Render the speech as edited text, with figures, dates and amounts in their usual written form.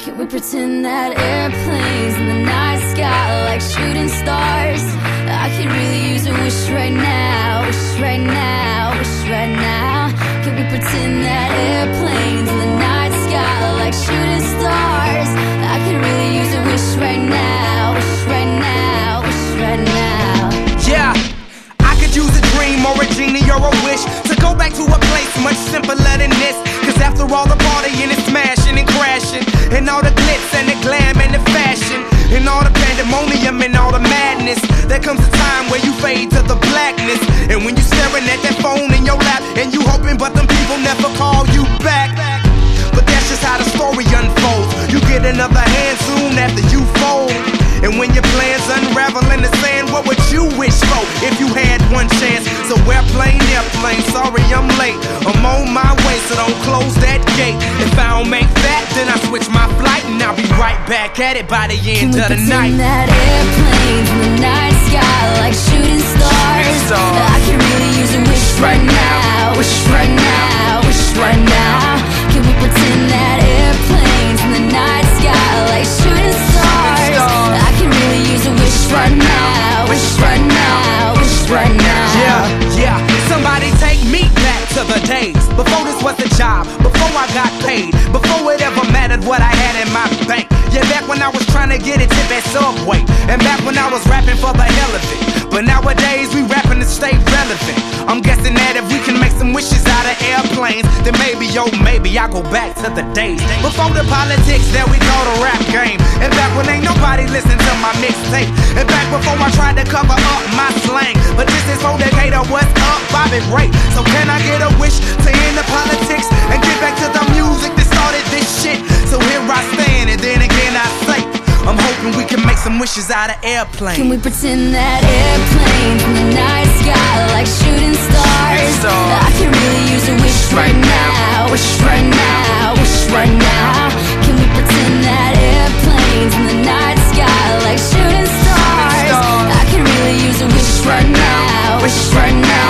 Can we pretend that airplanes in the night sky are like shooting stars? I could really use a wish right now, wish right now, wish right now. Can we pretend that airplanes in the night sky are like shooting stars? I could really use a wish right now, wish right now, wish right now. Yeah, I could use a dream or a genie or a wish to go back to a place much simpler than this. Cause after all the partying and smashing and crashing, and all the glitz and the glam and the fashion, and all the pandemonium and all the madness, there comes a time where you fade to the blackness. And when you staring at that phone in your lap, and you hoping but them people never call you back. But that's just how the story unfolds. You get another hand soon after you fold. And when your plans unravel in the sand, what would you wish for if you had one chance? So airplane, sorry I'm late. I'm on my way, so don't close that gate. If I don't make that, then I switch my flight, and I'll be right back at it by the end of the night. Can we pretend that airplanes in the night sky like shooting stars? I can really use a wish right now, wish right now, wish right now. Can we pretend that airplanes in the night sky like shooting stars? I can really use a wish right now, wish right now, wish right now. Yeah, somebody take me back to the days before this was a job, before I got paid, before it ever mattered what I had in my bank. Yeah, back when I was trying to get a tip at Subway, and back when I was rapping for the hell of it. But nowadays we rapping to stay relevant. I'm guessing that if we can make some wishes out of airplanes, then maybe, oh maybe I go back to the days before the politics that we call the rap game. And back when ain't nobody listened to my mixtape. And back before I tried to cover up my slang. But this is for Decatur, what's up, Bobby Ray? So can I get a wish to end the politics and get back to the music that started this shit? So here I stand, and then again I say, I'm hoping we can make some wishes out of airplanes. Can we pretend that airplanes in the night sky like shooting stars? I can really use a wish right now, wish right now, wish right now. Can we pretend that airplanes in the night sky like shooting stars? I can really use a wish right now, wish right now.